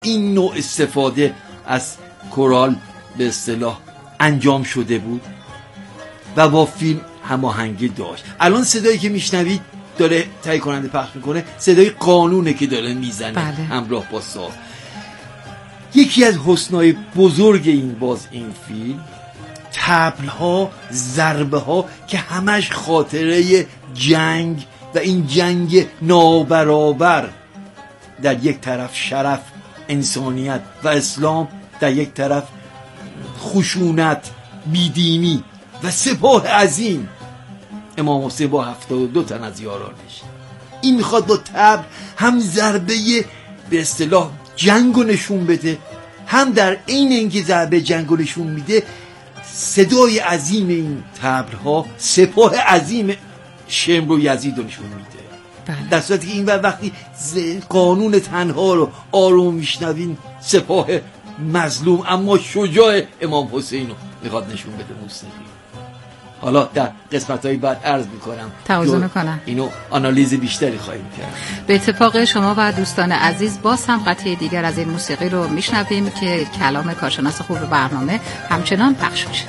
این نوع استفاده از کورال به اصطلاح انجام شده بود و با فیلم هماهنگی داشت. الان صدایی که میشنوید داره تهیه کننده پخش میکنه، صدای قانونه که داره میزنه همراه با ساز. یکی از حسنای بزرگ این فیلم طبل‌ها، ضربه‌ها که همش خاطره جنگ و این جنگ نابرابر، در یک طرف شرف، انسانیت و اسلام، در یک طرف خشونت، بیدینی و سپاه عظیم امام حسین با 72 تن از یارانش. این میخواد با طبل هم ضربه به اصطلاح جنگو نشون بده، هم در عین اینکه ضربه جنگو نشون میده صدای عظیم این طبل‌ها سپاه عظیم شمر و یزید رو نشون میده. در صورتی که این وقتی قانون تنها رو آروم میشنوین سپاه مظلوم اما شجاع امام حسین رو میخواد نشون بده موسیقی. حالا در قسمت‌های بعد عرض میکنم توضیح کنم اینو آنالیز بیشتری خواهیم کرد. به اتفاق شما و دوستان عزیز باز هم قطعه دیگر از این موسیقی رو میشنویم که کلام کارشناس خوب برنامه همچنان پخش میشه.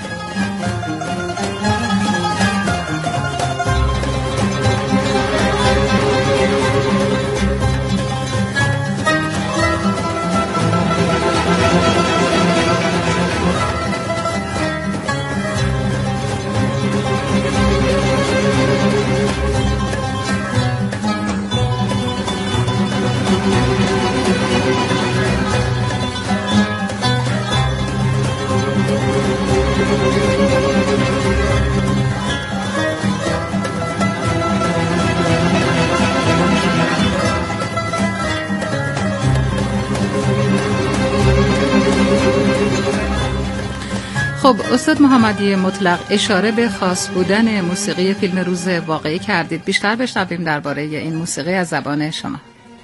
خب استاد محمدی مطلق اشاره به خاص بودن موسیقی فیلم روز واقعی کردید. بیشتر بشنویم درباره این موسیقی از زبان شما.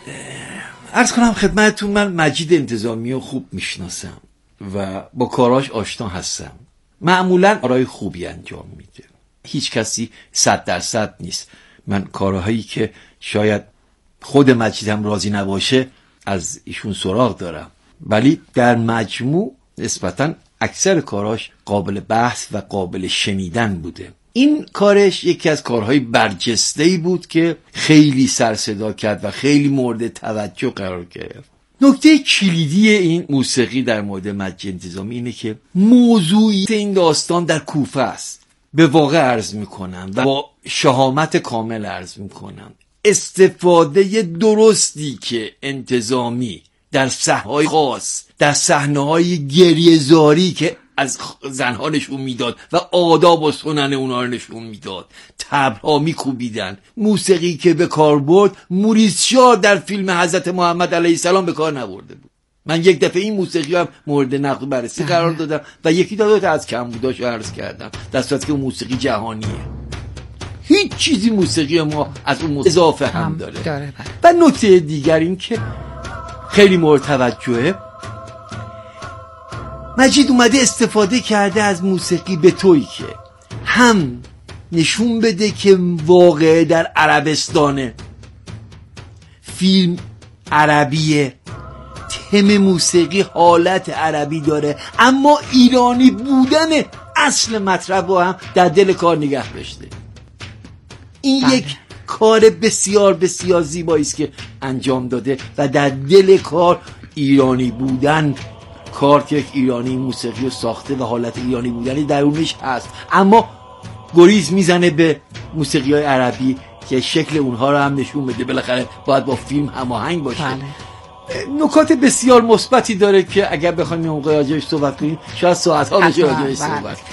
عرض کنم خدمتتون من مجید انتظامی رو خوب میشناسم و با کاراش آشنا هستم. معمولا کارهای خوبی انجام میده، هیچ کسی 100% نیست. من کارهایی که شاید خود مجید هم راضی نباشه از ایشون سراغ دارم، ولی در مجموع نسبتاً اکثر کاراش قابل بحث و قابل شنیدن بوده. این کارش یکی از کارهای برجسته‌ای بود که خیلی سر صدا کرد و خیلی مورد توجه قرار گرفت. نکته کلیدی این موسیقی در مورد مجید انتظامی اینه که موضوعیت این داستان در کوفه است. به واقع عرض میکنم و با شهامت کامل عرض میکنم استفاده درستی که انتظامی در صحنه‌های خاص، در صحنه‌های گریه‌زاری که از زنها نشون میداد و آداب و سنن اونا رو نشون میداد، طبل‌ها میکوبیدن، موسیقی که به کار برد موریس شاه در فیلم حضرت محمد علیه السلام به کار نبرده بود. من یک دفعه این موسیقی هم مورد نقد و بررسی قرار دادم و یکی دو تا از کمبوداش عرض کردم، در صورتی که موسیقی جهانیه، هیچ چیزی موسیقی ما از اون اضافه هم داره. و نکته دیگر این که خیلی مورد توجهه، مجید اومده استفاده کرده از موسیقی به طوری که هم نشون بده که واقعه در عربستانه، فیلم عربیه، تم موسیقی حالت عربی داره، اما ایرانی بودن اصل مطلب رو هم در دل کار نگه داشته. این یک کار بسیار بسیار زیبایی است که انجام داده و در دل کار ایرانی بودن، کار که ایرانی موسیقی رو ساخته و حالت ایرانی بودنی درونش هست، اما گریز میزنه به موسیقی های عربی که شکل اونها رو هم نشون بده. بالاخره باید با فیلم هماهنگ باشه. نکات بسیار مثبتی داره که اگر بخوایم این موقع راجعش صحبت کنیم شاید ساعت‌ها بشه راجعش صحبت کنیم.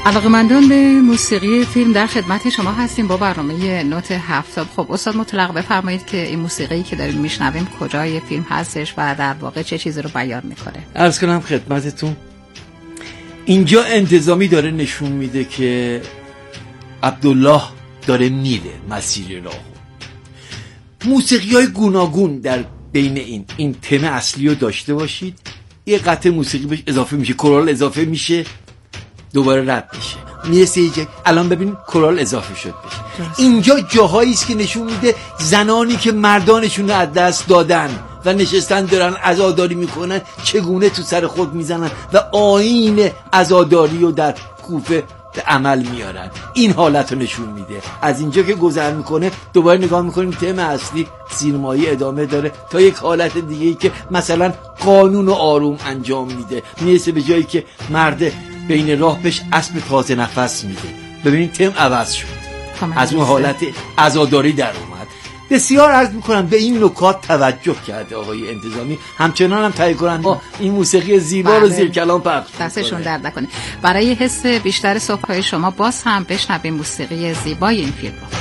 علاقه‌مندان به موسیقی فیلم در خدمت شما هستیم با برنامه نوت هفتم. خب استاد مطلق بفرمایید که این موسیقی که داریم میشنویم کجای فیلم هستش و در واقع چه چیزی رو بیان میکنه؟ عرض کنم خدمتتون اینجا انتظامی داره نشون میده که عبدالله داره میره مسیر راهو. موسیقی های گوناگون در بین این تم اصلی رو داشته باشید، یه قطعه موسیقی بهش اضافه میشه، کورال اضافه میشه، دوباره رد میشه، میرسه یه جای الان ببینید کورال اضافه شد بشه. اینجا جاهایی است که نشون میده زنانی که مردانشون رو از دست دادن و نشستن دارن عزاداری میکنن چگونه تو سر خود میزنن و آیین عزاداری رو در کوفه به عمل میارن. این حالت رو نشون میده. از اینجا که گذر میکنه دوباره نگاه میکنیم تم اصلی سینمایی ادامه داره تا یک حالت دیگه‌ای که مثلا قانون و آروم انجام میده، میرسه به جایی که مرد بین راه بهش اسب تازه نفس میده. ببینید تم عوض شد، از اون حالت عزاداری در اومد. بسیار عرض میکنم به این نکات توجه کرده آقای انتظامی، همچنان هم تهیه کننده این موسیقی زیبا رو زیر کلام پخش دستشون درد نکنه. برای حس بیشتر صبح‌های شما باز هم بشنویم موسیقی زیبای این فیلم رو.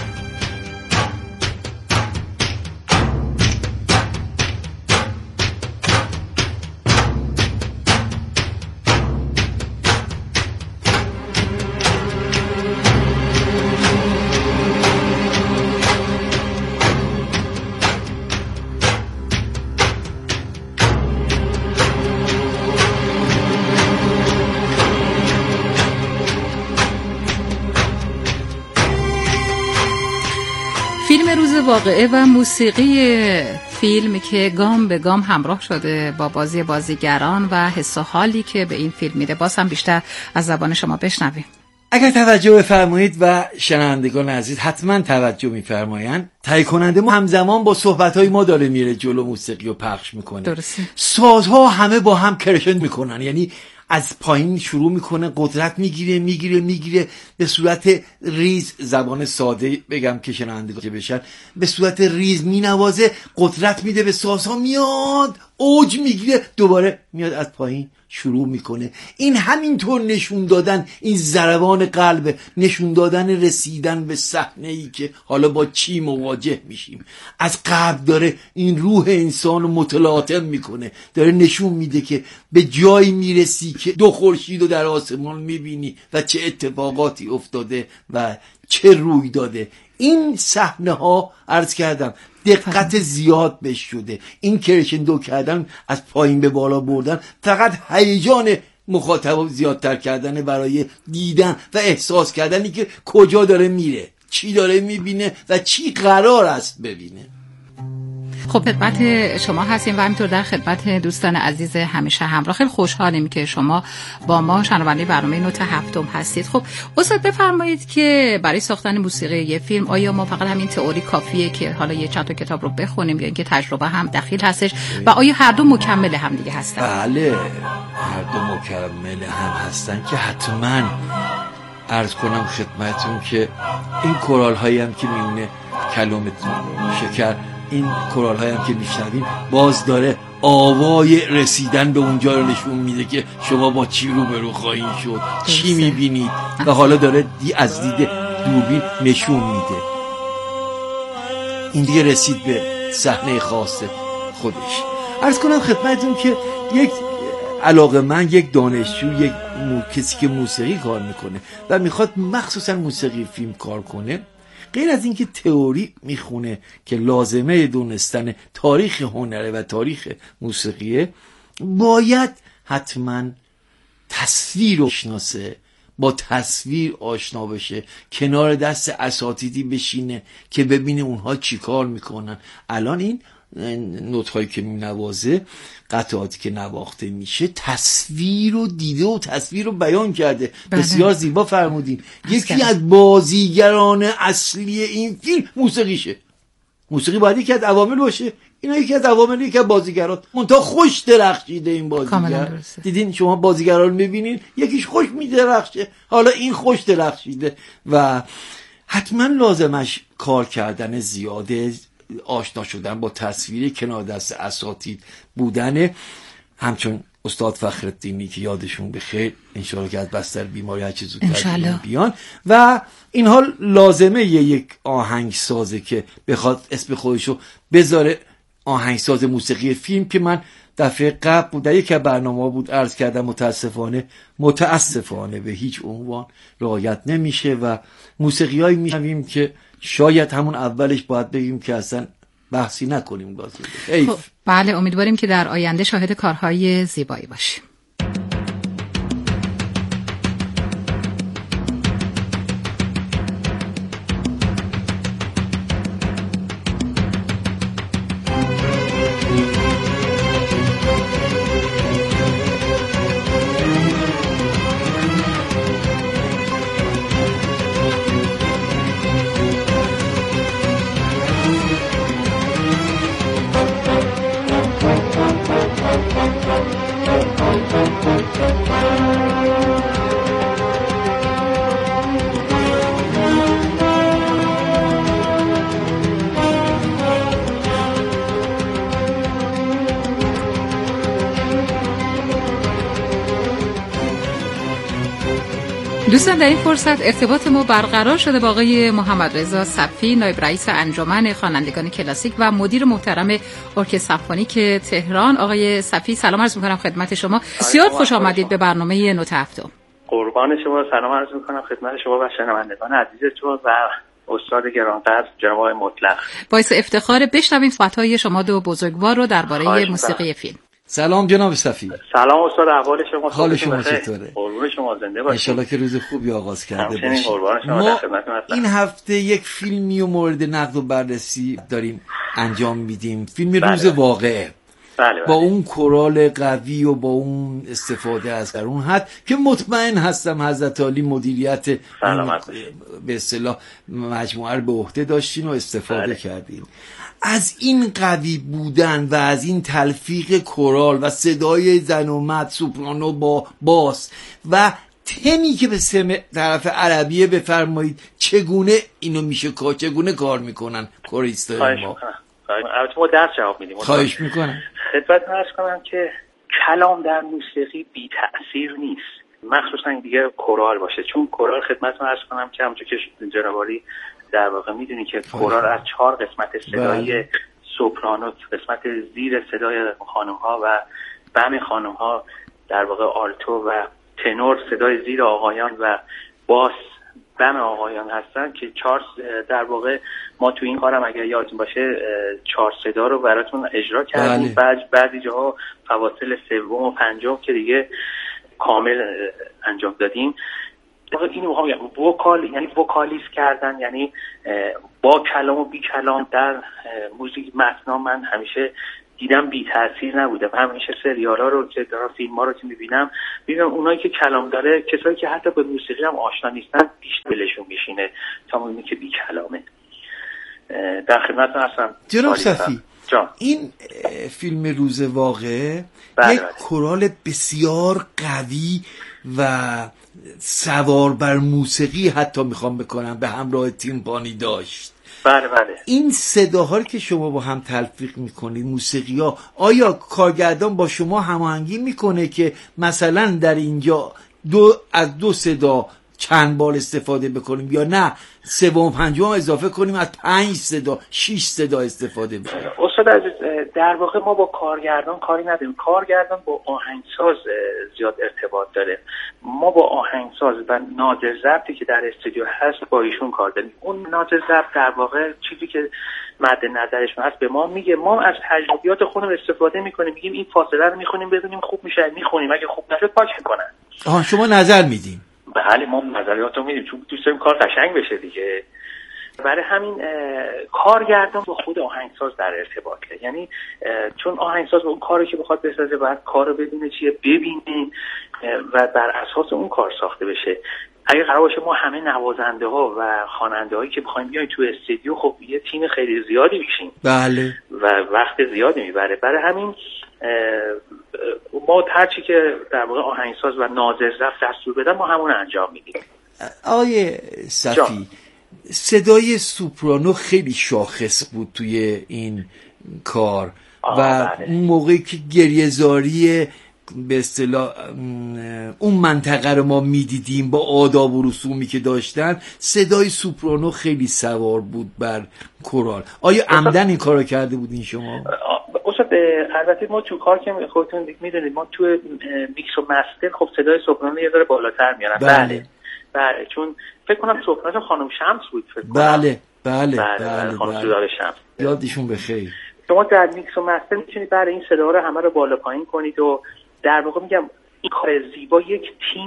واقعه و موسیقی فیلم که گام به گام همراه شده با بازی بازیگران و حس و حالی که به این فیلم میده، باز هم بیشتر از زبان شما بشنویم. اگر توجه بفرمایید و شنوندگان عزیز حتما توجه میفرمایند، تهیه کننده ما همزمان با صحبت‌های ما داره میره جلو، موسیقی رو پخش میکنه. درسته. سازها همه با هم کرشن میکنن، یعنی از پایین شروع میکنه، قدرت میگیره به صورت ریز. زبان ساده بگم که شنوندگان بشن، به صورت ریز مینوازه، قدرت میده به سازها، میاد اوج میگیره، دوباره میاد از پایین شروع میکنه. این همینطور نشون دادن این ضربان قلب، نشون دادن رسیدن به صحنه‌ای که حالا با چی مواجه میشیم. از قلب داره این روح انسان رو متلاطم میکنه، داره نشون میده که به جایی میرسی که دو خورشید رو در آسمان میبینی و چه اتفاقاتی افتاده و چه روی داده. این صحنه ها عرض کردم دقت زیاد بهش شده. این کرشندو کردن، از پایین به بالا بردن، فقط هیجان مخاطب زیادتر کردن برای دیدن و احساس کردنی که کجا داره میره، چی داره میبینه و چی قرار است ببینه. خب خدمت شما هستیم و همینطور در خدمت دوستان عزیز همیشه همراه. خیلی خوشحالیم که شما با ما شنونده برنامه نوت هفتم هستید. خب استاد بفرمایید که برای ساختن موسیقی یه فیلم آیا ما فقط همین تئوری کافیه که حالا یه چند تا کتاب رو بخونیم یا اینکه تجربه هم دخیل هستش و آیا هر دو مکمل هم دیگه هستن؟ بله هر دو مکمل هم هستن که حتما عرض کنم خدمتون که این کورال هایی هم که میونه کلمت شکر، این کورال هایی هم که میشنویم باز داره آوای رسیدن به اونجا رو نشون میده که شما با چی روبرو خواهید شد، چی میبینید و حالا داره از دید دوربین نشون میده. این دیگه رسید به صحنه خاص خودش. عرض کنم خدمتون که یک علاقه‌مند، یک دانشجو، یک کسی که موسیقی کار میکنه و میخواد مخصوصا موسیقی فیلم کار کنه، غیر از اینکه تئوری میخونه که لازمه دونستن تاریخ هنره و تاریخ موسیقیه، باید حتما تصویر رو بشناسه، با تصویر آشنا بشه، کنار دست اساتیدی بشینه که ببینه اونها چی کار میکنن. الان این نوت‌هایی که می‌نوازه، قطعاتی که نواخته میشه، تصویر رو دیده و تصویر رو بیان کرده. بسیار زیبا فرمودین. یکی از بازیگران اصلی این فیلم موسیقیشه. موسیقی باید یکی از عوامل باشه، اینا یکی از عوامل، یکی از بازیگران. منتها خوش درخشیده این بازیگر. دیدین شما بازیگران رو می‌بینین، یکیش خوش می‌درخشه، حالا این خوش درخشیده و حتما لازمش کار کردن زیاده، آشنا شدن با تصویر، کنار دست اساتید بودن. همچون استاد فخرالدینی که یادشون بخیر، انشالله که از بستر بیماری هرچه زودتر بیان. و این حال لازمه یک آهنگسازه که بخواد اسم خودشو بذاره آهنگساز موسیقی فیلم، که من دفعه قبل بود در یک برنامه بود عرض کردم متاسفانه به هیچ عنوان رعایت نمیشه و موسیقیایی میشنویم که شاید همون اولش باید بگیم که اصلا بحثی نکنیم. بله، امیدواریم که در آینده شاهد کارهای زیبایی باشیم. دوستان، در این فرصت ارتباط ما برقرار شده با آقای محمد رضا صفی، نایب رئیس انجمن خوانندگان کلاسیک و مدیر محترم ارکستر سمفونیک تهران. آقای صفی، سلام عرض می‌کنم خدمت شما. بسیار خوش آمدید به برنامه نوت هفتم. قربان شما، سلام عرض می‌کنم خدمت شما و شنوندگان عزیزتون و استاد گرانقدر جناب مطلق. باعث افتخار بشنویم صحبت‌های شما دو بزرگوار رو درباره موسیقی فیلم. سلام جناب صفی. سلام استاد، احوال شما؟ حال شما چطوره؟ قربون شما، زنده باشید. ان شاءالله که روز خوبی آغاز کرده باشید. ما این هفته یک فیلمی و مورد نقد و بررسی داریم انجام میدیم، فیلم روز واقعه. بله. با اون کورال قوی و با اون استفاده از در اون حد که مطمئن هستم حضرت عالی مدیریت به اصطلاح مجموعه رو به عهده داشتین و استفاده کردین. از این قوی بودن و از این تلفیق کورال و صدای زن و مرد، سوپرانو با باس و تمی که به طرف عربیه بفرمایید، چگونه اینو میشه چگونه کار میکنن کوریستای ما؟ البته ما درس جواب میدیم. خواهش میکنم. خدمتتون عرض کنم که کلام در موسیقی بی تأثیر نیست، مخصوصا دیگه کورال باشه، چون کورال خدمتتون عرض کنم که همونجوری که جناب عالی در واقع میدونی که کورال از 4 قسمت صدای سوپرانو، قسمت زیر صدای خانم ها و بم خانم ها، در واقع آلتو و تنور صدای زیر آقایان و باس بم آقایان هستن که 4 در واقع ما تو این کارم اگر یادتون باشه 4 صدا رو براتون اجرا کردیم. بعضی جاها فواصل سوم و پنجم که دیگه کامل انجام دادیم. اینو میخوام بگم، وکال یعنی وکالیز کردن، یعنی با کلام و بی کلام در موزیک متن من همیشه دیدم بی تاثیر نبوده. همیشه سریالا رو که دارم، فیلم ها رو که میبینم اونایی که کلام داره، کسایی که حتی به موسیقی هم آشنا نیستن، بیشتر دلشون میشینه تا اونی که بی کلامه. در خدمتتون هستم جناب صفی. این فیلم روز واقعه یک کورال بسیار قوی و سوار بر موسیقی حتی میخوام بکنم به همراه تیمپانی داشت. بله. این صداها که شما با هم تلفیق میکنید، موسیقی ها، آیا کارگردان با شما هماهنگی میکنه که مثلا در اینجا از 2 صدا چند بار استفاده بکنیم یا نه 3 و 5 اضافه کنیم، از 5 صدا 6 صدا استفاده بکنیم؟ استاد عزیز، در واقع ما با کارگردان کاری نداریم. کارگردان با آهنگساز زیاد ارتباط داره. ما با آهنگساز و ناظر ضبطی که در استودیو هست با ایشون کار داریم. اون ناظر ضبط در واقع چیزی که مد نظرشون هست به ما میگه، ما از تجربیات خودمون استفاده میکنیم، میگیم این فاصله رو میخونیم ببینیم خوب میشه، میخونیم، اگه خوب نشد پاک میکنن. شما نظر میدین؟ بله، ما نظریات رو میدیم چون دوست داریم کار قشنگ بشه دیگه. برای همین کارگردان با خود آهنگساز در ارتباطه، یعنی چون آهنگساز اون کاری که بخواد بسازه باید کار رو بدونه چیه، ببینه و بر اساس اون کار ساخته بشه. اگه قرار باشه ما همه نوازنده ها و خواننده هایی که بخوایم بیایم تو استودیو، خب یه تیم خیلی زیادی میشیم. بله. و وقت زیادی میبره. برای همین ما هرچی که در واقع آهنگساز و ناظر ضبط دستور بدن ما همون انجام میدیم. آقای صفی، صدای سوپرانو خیلی شاخص بود توی این کار و اون موقعی که گریه‌زاری به اصطلاح اون منطقه رو ما میدیدیم با آداب و رسومی که داشتن، صدای سوپرانو خیلی سوار بود بر کورال. آیا عمدن این کارو کرده بودین شما؟ استاد البته ما تو کار که خودتون میدونید ما تو میکس و مستر خب صدای سوپرانو یه ذره بالاتر میارن. بله چون فکر کنم سوپرانو خانم شمس بود فکر کنم. بله خانم سوداد شمس، یادشون بخیر. شما در میکس و مستر میتونید برای این صدا رو همه رو بالا پایین کنید و در واقع میگم این کار زیبا یک تیم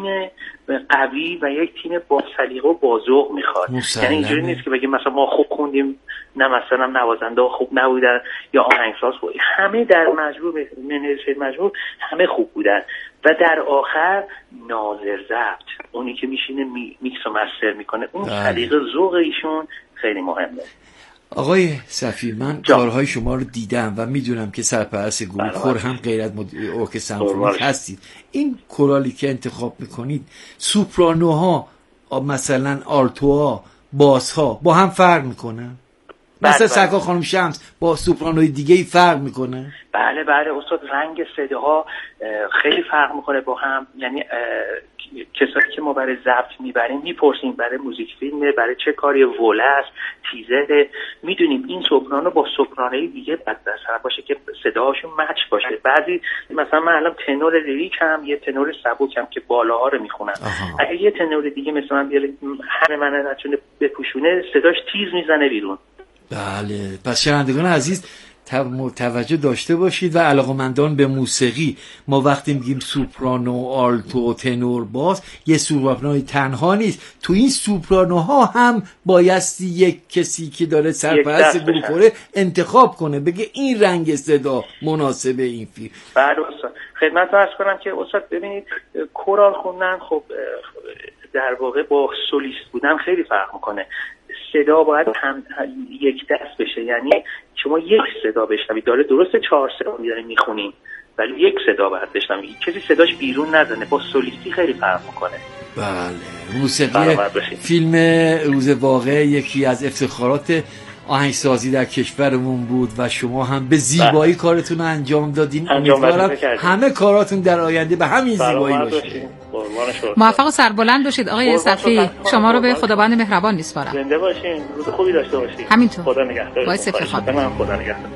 قوی و یک تیم با سلیقه و با ذوق میخواد. یعنی اینجوری نیست که بگیم مثلا ما خوب خوندیم نه مثلا نوازنده خوب نبودن یا آهنگساز خوب، همه در مجموع همه خوب بودن و در آخر ناظر ضبط اونی که میشینه میکس و مستر میکنه اون سلیقه ذوق ایشون خیلی مهمه. آقای صفی، من کارهای شما رو دیدم و میدونم که سرپرست گروه کور هم غیرت ارکستر سمفونیک هستید. این کورالی که انتخاب میکنید سوپرانوها مثلا آلتوها باسها با هم فرق میکنن؟ مثلا سرکار خانم شمس با سوپرانوی دیگه ای فرق میکنه؟ بله استاد، رنگ صداها خیلی فرق میکنه با هم. یعنی کسایی که ما برای ضبط میبریم میپرسیم برای موزیک فیلمه، برای چه کاری، ولس، تیزره، میدونیم این سوپرانو با سوپرانوی دیگه بدبستر باشه که صداهاشون مچ باشه. بعضی مثلا من الان تنور لیریک هم یه تنور سبکم که بالاها رو میخونم، اگه یه تنور دیگه مثلا بیاره هر من نتونه بپوشونه صداش تیز میزنه بیرون. بله، پس شنوندگان عزیز توجه داشته باشید و علاقمندان به موسیقی، ما وقتی میگیم سوپرانو، آلتو، تنور، باس، یه سوپرانوی تنها نیست، تو این سوپرانوها هم بایستی یک کسی که داره سرپرست گروه کوره انتخاب کنه، بگه این رنگ صدا مناسب این فیلم. بله استاد، خدمتتون عرض کنم که استاد ببینید کورال خوندن خب در واقع با سولیست بودن خیلی فرق میکنه. صدا باید هم یک دست بشه، یعنی شما یک صدا بشنوید، داره درسته 4 صدا می‌داریم میخونیم ولی یک صدا باید بشنوید، کسی صداش بیرون نزنه. با سولیستی خیلی فرق میکنه. بله، موسیقی فیلم روز واقع یکی از افتخارات آهنگسازی در کشورمون بود و شما هم به زیبایی کارتون رو انجام دادین. امیدوارم همه کاراتون در آینده به همین زیبایی باشه. موفق و سربلند باشید آقای صفی. شما رو به خداوند مهربان میسپارم. زنده باشین، روز خوبی داشته باشین. همینطور. خدا نگهدار. باعث افتخار. خدا نگهدار.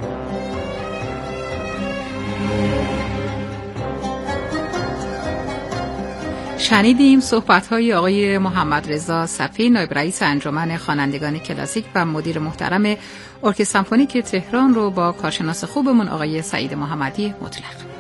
شنیدیم صحبت‌های آقای محمد رضا صفی، نایب رئیس انجمن خوانندگان کلاسیک و مدیر محترم ارکستر سمفونیک تهران رو با کارشناس خوبمون آقای سعید محمدی مطلق.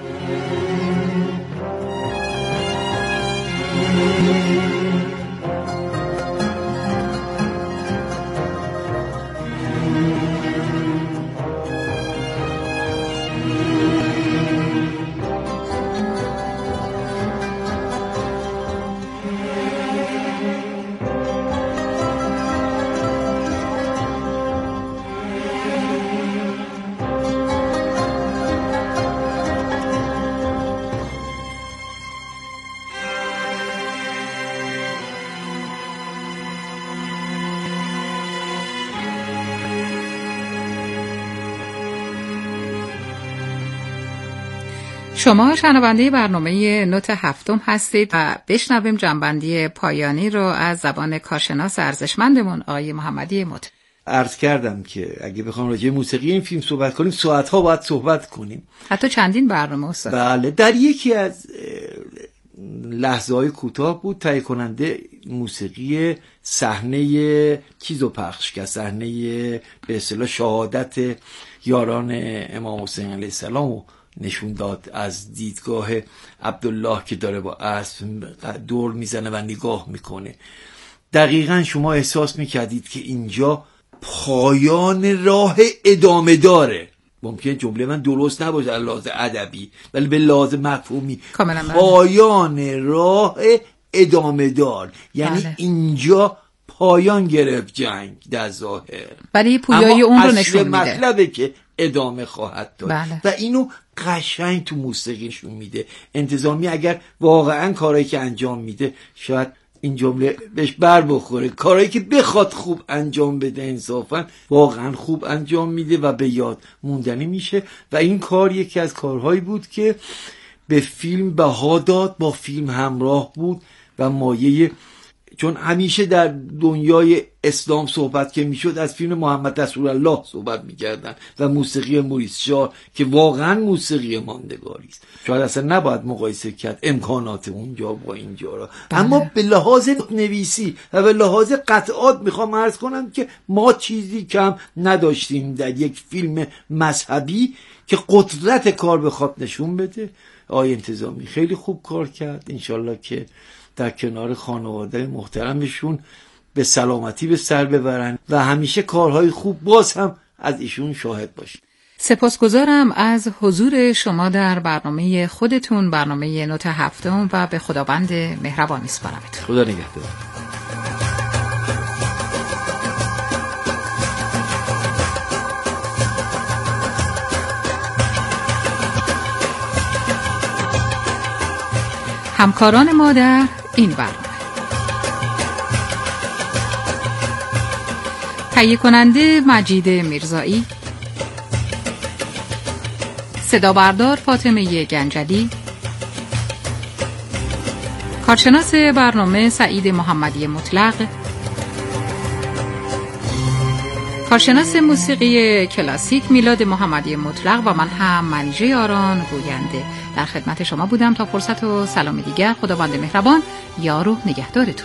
شما شنونده برنامه نوت هفتم هستید و بشنویم جنبندی پایانی رو از زبان کارشناس ارزشمندمون آقای محمدی مطلق. عرض کردم که اگه بخوام راجع به موسیقی این فیلم صحبت کنیم ساعت‌ها باید صحبت کنیم، حتی چندین برنامه استاد. بله، در یکی از لحظه‌های کوتاه بود تهیه کننده موسیقی صحنه چیزو پخش کرد، صحنه به اصطلاح شهادت یاران امام حسین علیه السلام نشون داد از دیدگاه عبدالله که داره با اسب دور میزنه و نگاه میکنه. دقیقاً شما احساس میکردید که اینجا پایان راه ادامه داره. ممکنه جمله من درست نباشه از لحاظ ادبی ولی به لحاظ مفهومی پایان راه ادامه دار، یعنی بله. اینجا پایان گرفت جنگ در ظاهر، ولی پویایی اون رو نشون میده، مطلبه که ادامه خواهد داد بله. و اینو قشنگ تو موسیقی نشون میده. انتظامی اگر واقعا کارایی که انجام میده شاید این جمله بهش بر بخوره، کارایی که بخواد خوب انجام بده انصافا واقعا خوب انجام میده و به یاد موندنی میشه و این کار یکی از کارهایی بود که به فیلم بها داد، با فیلم همراه بود و مایه، چون همیشه در دنیای اسلام صحبت که میشد از فیلم محمد رسولالله صحبت میکردن و موسیقی موریس شار که واقعا موسیقی ماندگاری است. شاید اصلا نباید مقایسه کرد امکانات اونجا با اینجا را، اما به لحاظ نویسی و به لحاظ قطعات میخوام عرض کنم که ما چیزی کم نداشتیم در یک فیلم مذهبی که قدرت کار بخواد نشون بده. آقای انتظامی خیلی خوب کار کرد، انشالله که در کنار خانواده محترمشون به سلامتی به سر ببرن و همیشه کارهای خوب باز هم از ایشون شاهد باشیم. سپاسگزارم از حضور شما در برنامه خودتون، برنامه نوت هفتم، و به خداوند مهربان میسپارمتون. خدا نگهدار. همکاران ما در این برنامه: تهیه کننده مجید میرزایی، صدا بردار فاطمه گنجلی، کارشناس برنامه سعید محمدی مطلق، کارشناس موسیقی کلاسیک میلاد محمدی مطلق و من هم منیژه آران گوینده در خدمت شما بودم. تا فرصت و سلام دیگر، خداوند مهربان یار و نگهدارتون.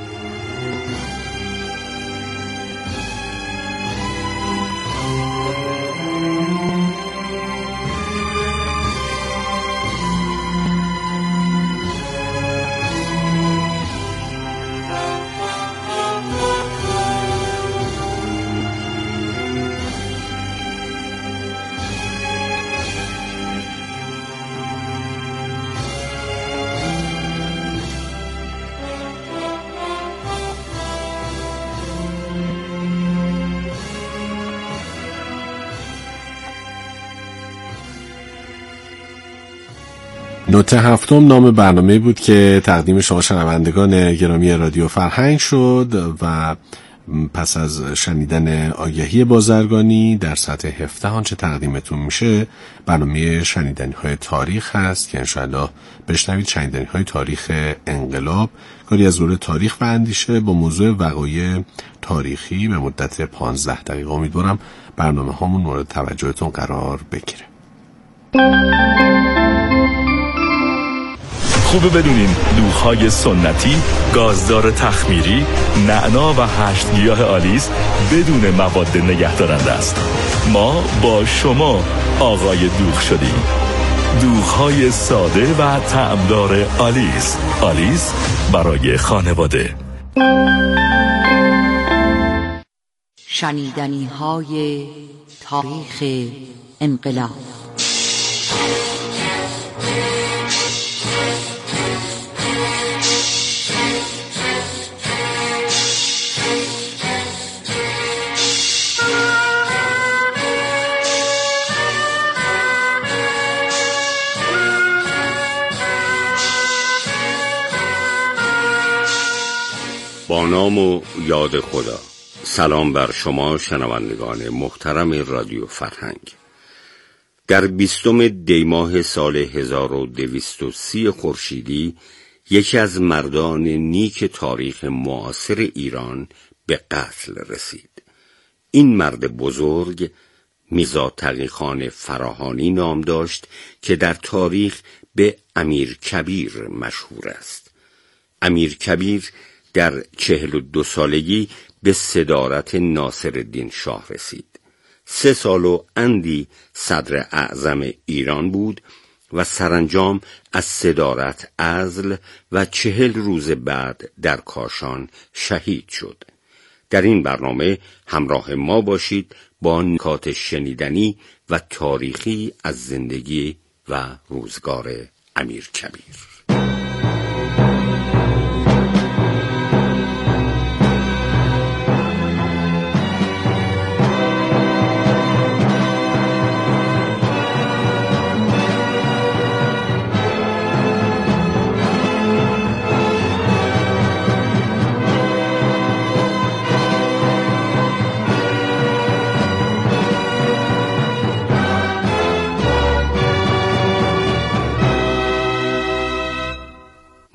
نوت هفتم نام برنامه بود که تقدیم شما شنوندگان گرامی رادیو فرهنگ شد و پس از شنیدن آگهی بازرگانی در سطح 17 آنچه تقدیمتون میشه برنامه شنیدنی های تاریخ هست که انشاءالله بشنوید. شنیدنی های تاریخ انقلاب، کاری از رول تاریخ و اندیشه با موضوع وقایع تاریخی به مدت 15 دقیقه. امیدوارم برنامه هامون مورد توجهتون قرار بگیره. خوبه بدونین دوغ‌های سنتی، گازدار تخمیری، نعنا و 8 گیاه آلیس بدون مواد نگهدارنده است. ما با شما آقای دوغ شدیم. دوغ‌های ساده و طعمدار آلیس. آلیس برای خانواده. شنیدنی‌های تاریخ انقلاب. با نام و یاد خدا. سلام بر شما شنوندگان محترم رادیو فرهنگ. در 20 دی ماه سال 1230 خورشیدی یکی از مردان نیک تاریخ معاصر ایران به قتل رسید. این مرد بزرگ میرزا تقی‌خان فراهانی نام داشت که در تاریخ به امیرکبیر مشهور است. امیرکبیر در 42 سالگی به صدارت ناصرالدین شاه رسید. 3 سال و اندی صدر اعظم ایران بود و سرانجام از صدارت عزل و 40 روز بعد در کاشان شهید شد. در این برنامه همراه ما باشید با نکات شنیدنی و تاریخی از زندگی و روزگار امیرکبیر.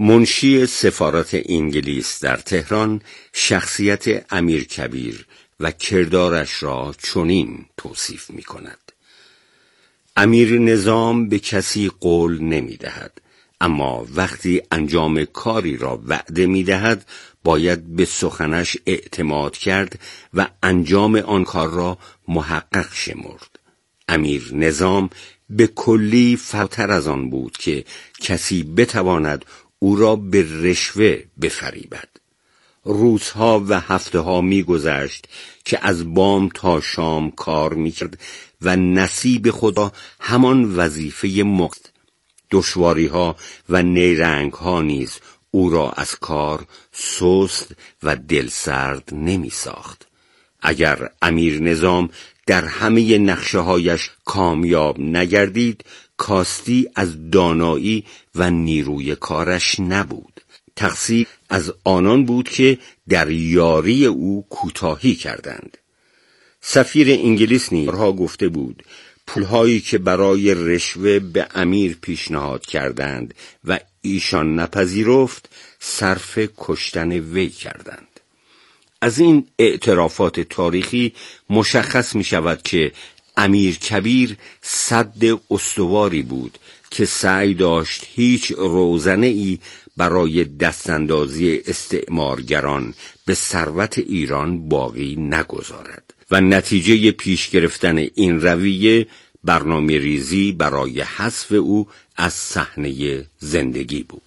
منشی سفارت انگلیس در تهران شخصیت امیرکبیر و کردارش را چنین توصیف می کند: امیر نظام به کسی قول نمی دهد، اما وقتی انجام کاری را وعده می دهد باید به سخنش اعتماد کرد و انجام آن کار را محقق شمرد. امیر نظام به کلی فراتر از آن بود که کسی بتواند او را به رشوه بفریبد. روزها و هفته‌ها می‌گذشت که از بام تا شام کار می‌کرد و نصیب خدا همان وظیفه مقت. دشواری‌ها و نیرنگ‌ها نیز او را از کار سست و دلسرد نمی‌ساخت. اگر امیر نظام در همه نقشه‌هایش کامیاب نگردید، کاستی از دانایی و نیروی کارش نبود. تقصیر از آنان بود که در یاری او کوتاهی کردند. سفیر انگلیس نیرها گفته بود پولهایی که برای رشوه به امیر پیشنهاد کردند و ایشان نپذیرفت صرف کشتن وی کردند. از این اعترافات تاریخی مشخص می شود که امیرکبیر سد استواری بود که سعی داشت هیچ روزنه‌ای برای دستاندازی استعمارگران به ثروت ایران باقی نگذارد و نتیجه پیش گرفتن این رویه برنامه ریزی برای حذف او از صحنه زندگی بود.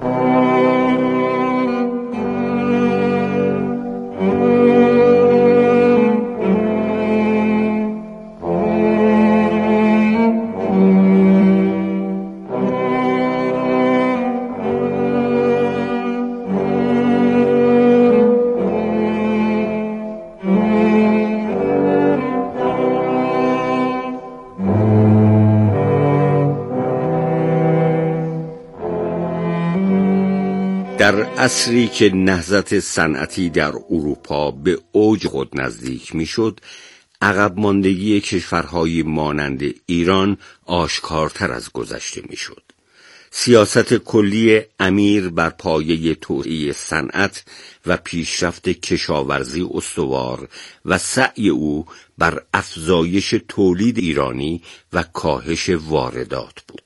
در عصری که نهضت صنعتی در اروپا به اوج خود نزدیک میشد، عقب ماندگی کشورهای مانند ایران آشکارتر از گذشته میشد. سیاست کلی امیر بر پایه توسعه صنعت و پیشرفت کشاورزی استوار و سعی او بر افزایش تولید ایرانی و کاهش واردات بود.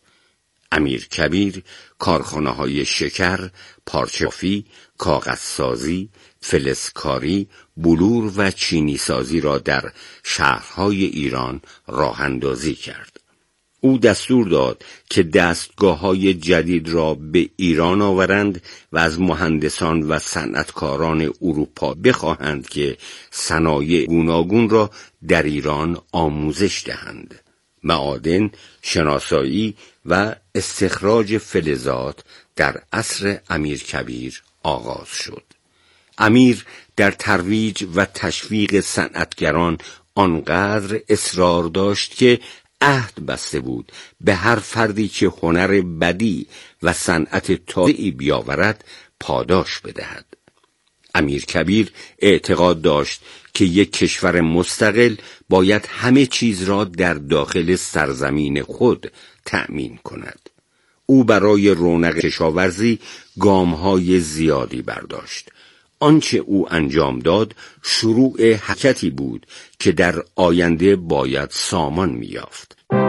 امیرکبیر کارخانه‌های شکر، پارچه‌بافی، کاغذسازی، فلزکاری، بلور و چینی سازی را در شهرهای ایران راه اندازی کرد. او دستور داد که دستگاه‌های جدید را به ایران آورند و از مهندسان و صنعتکاران اروپا بخواهند که صنایع گوناگون را در ایران آموزش دهند. معادن، شناسایی و استخراج فلزات در عصر امیرکبیر آغاز شد. امیر در ترویج و تشویق صنعتگران آنقدر اصرار داشت که عهد بسته بود به هر فردی که هنر بدیع و صنعت تازه‌ای بیاورد پاداش بدهد. امیرکبیر اعتقاد داشت که یک کشور مستقل باید همه چیز را در داخل سرزمین خود تأمین کند. او برای رونق کشاورزی گام‌های زیادی برداشت. آنچه او انجام داد شروع حرکتی بود که در آینده باید سامان می‌یافت.